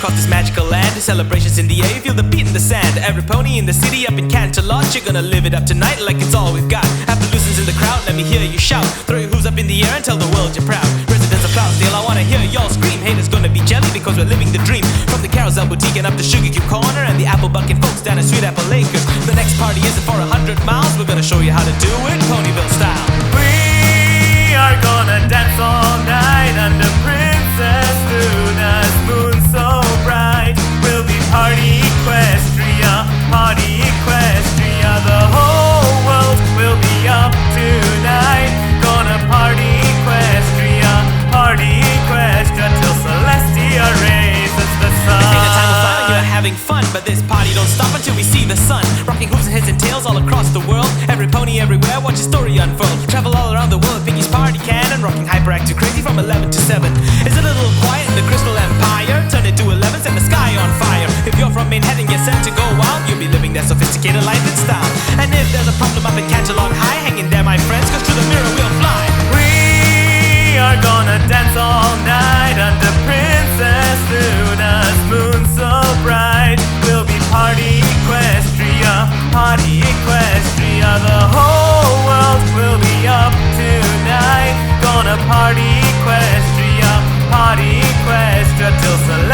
across this magical land. The celebrations in the air, you feel the beat in the sand. Every pony in the city up in Canterlot, you're gonna live it up tonight like it's all we've got. After loosens in the crowd, let me hear you shout. Throw your hooves up in the air and tell the world you're proud. Residents of Cloudsdale, I wanna hear y'all scream. Haters gonna be jelly because we're living the dream. From the Carousel Boutique and up to Sugar Cube Corner and the Apple Bucket folks down at Sweet Apple Acres. The next party isn't for 100 miles. We're gonna show you how to do it Ponyville style. We are gonna dance all night under Princess Luna's moon so bright. We'll be party Equestria, party Equestria. The whole world will be up tonight. Gonna party Equestria, party Equestria till Celestia raises the sun. This ain't a time of fun, you're having fun, but this party don't stop until we see the sun. Rocking hooves and heads and tails all across the world. Every pony everywhere, watch your story unfold. Travel all around the world, Piggy's party cannon. Rocking hyperactive crazy from 11 to 7. Is it a little quiet in the Crystal Empire? Turn it to 11, set the sky on fire. If you're from Manhattan, get set to go wild. You'll be living that sophisticated life in style. And if there's a problem up in Canterlot High, hang in there my friends, cause to the mirror we'll fly. We are gonna dance all night under Princess Luna's moon so bright. We'll be party Equestria, party Equestria. The whole world will be up tonight. Gonna party Equestria, party Equestria till